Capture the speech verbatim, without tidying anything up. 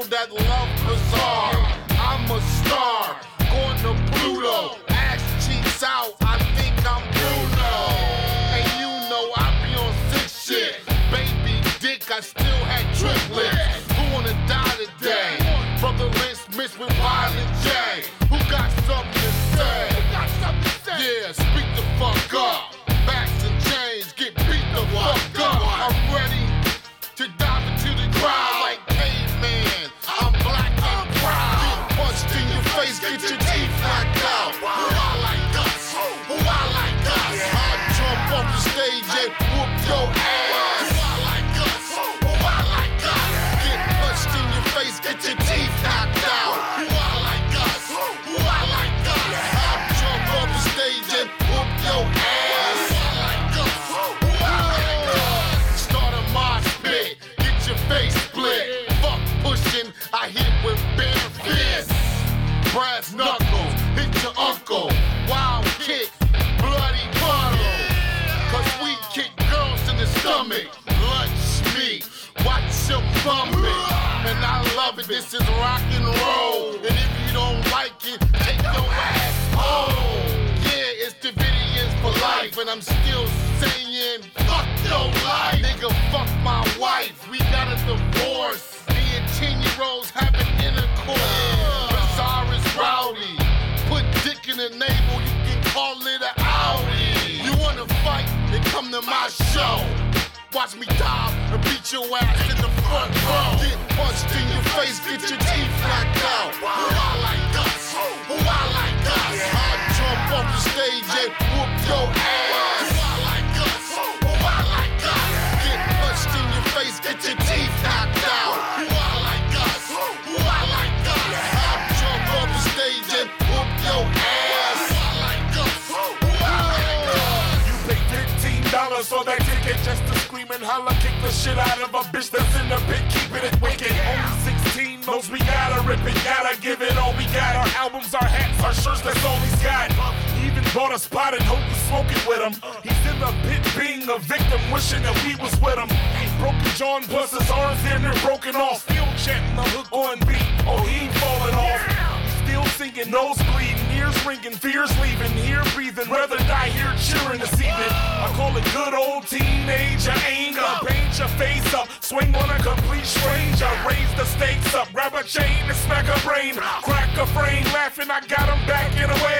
that love bizarre. I'm a star, going to Pluto. Ass cheeks out, I think I'm Bruno. And you know I be on sick shit. Baby dick, I still had triplets. Who wanna die today? Brother Lynch mixed with Violent J. Who got something to say? Yeah, speak the fuck up. Backs and chains, get beat the fuck up. I'm ready to dive into the crowd like caveman. I'm black and proud. Get punched in your face, get your teeth knocked out. Who I like us? Who I like us? I jump off the stage and whoop your ass. Who I like us? Who I like us? Get punched in your face, get your teeth knocked out. Who I like us? Who I like us? I jump off the stage and whoop your ass. Who I like us? Who I like us? Start a mosh pit, get your face split. Fuck pushing, I hit with bare fists. Brass knuckles, hit your uncle. Wild kick, bloody bottle. Cause we kick girls in the stomach. Lunch meat, watch your vomit. And I love it, this is rock and roll. And if you don't like it, take your ass home. Yeah, it's Davidians for life. And I'm still saying, fuck your life. Nigga, fuck my wife, we got a divorce. Me and ten year olds having intercourse. Bizarre is rowdy, put dick in the navel, you can call it an Audi. You wanna fight, then come to my show. Watch me dive and beat your ass in the front row. Get punched in your face, get your teeth knocked out. Who I like us? Who I like us? I jump off the stage and whoop your ass. Who I like us? Who I like us? Get punched in your face, get your teeth knocked out. Who I like us? Who I like us? I jump off the stage and whoop your ass. Who I like us? Who I like us? You pay fifteen dollars for that ticket just to scream and holler, kick the shit out of a bitch that's in the pit, keeping it wicked. Only sixteen, most we gotta rip it, gotta give it all we got. Our albums, our hats, our shirts, that's all he's got. He even bought a spot and hope he's smoking with him. He's in the pit being a victim, wishing that we was with him. Broken John plus his arms damn near broken off. Still chanting the hook on beat, oh he ain't falling off. Still singing, nose bleeding, ears ringing, fears leaving, here breathing, rather die here cheering this evening. I call it good old teenager anger. Paint your face up, swing on a complete stranger. Raise the stakes up, grab a chain and smack a brain. Crack a frame, laughing, I got him back in a way.